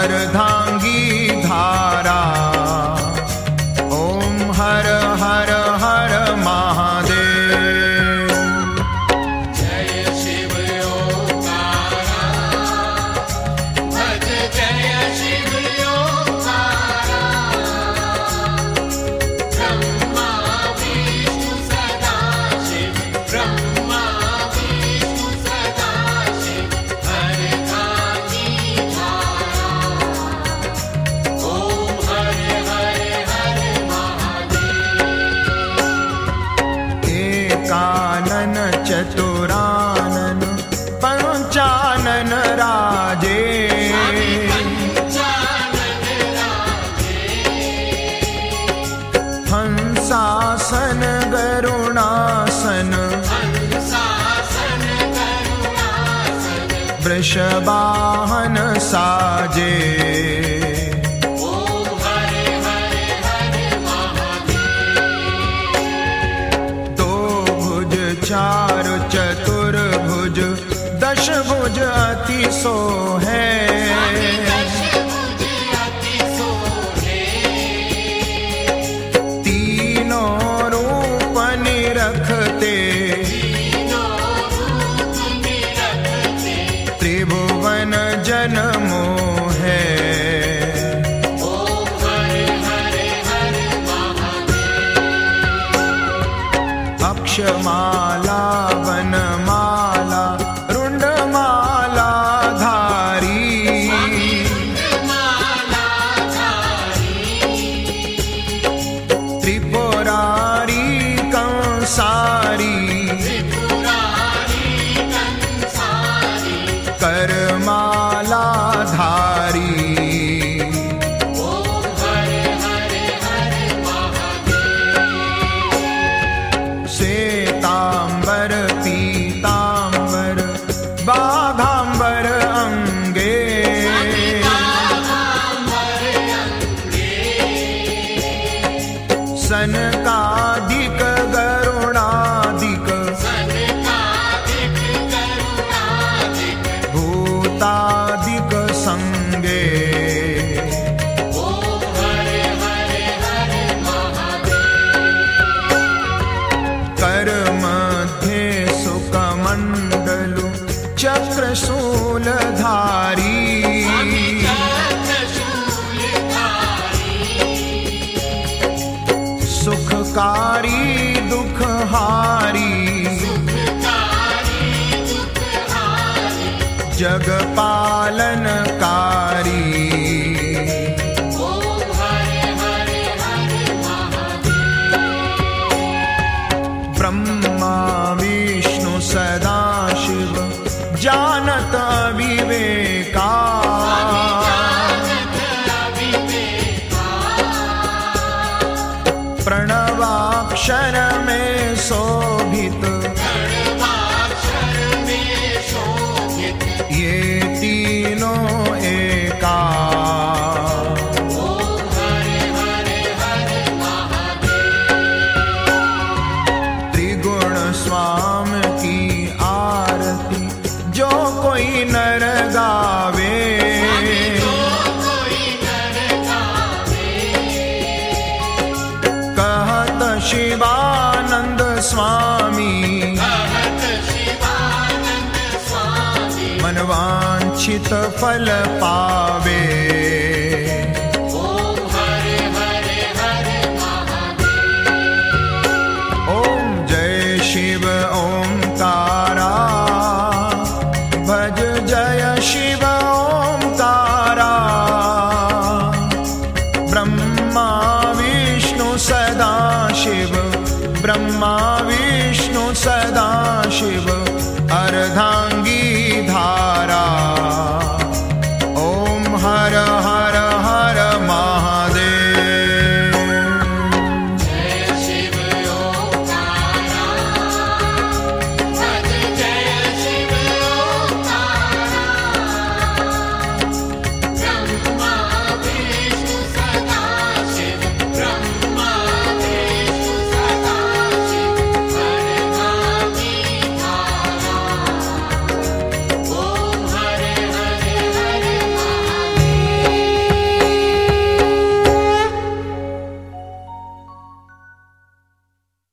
अर्धांगी धारा। ओम हर हर हर महादेव। जय शिव ओंकारा, भज जय शिव ओंकारा। ब्रह्मा विष्णु सदा शिव, ब्रह्मा विष्णु सदा शिव, अर्धांगी धारा। ओम हर हर हर महादेव। एकानन चतुरानन पंचानन राजे। हंसासन गरुणासन वृषवाहन साजे। दो भुज चार चतुर्भुज दश भुज अति सोहे। तीनों रूप निरखते त्रिभुवन जन मोहे। अक्षमाला वनमाला रुंडमाला धारी। त्रिपुरारी कंसारी करमाला धारी। श्वेतांबर पीतांबर बाघांबर अंगे। सनकादिक गरुणादिक भूतादिक संगे। कर मध्ये सुकमंडलु चक्रशूलधारी। सुखकारी दुखहारी जगपालनकारी। ब्रह्मा विष्णु सदा शिव जानत विवेका। प्रणवाक्षर में शोभित ये तीनों एका। त्रिगुण स्वामी की आरती जो कोई नर गावे। कहत शिवानंद स्वामी मनवांछित फल पा।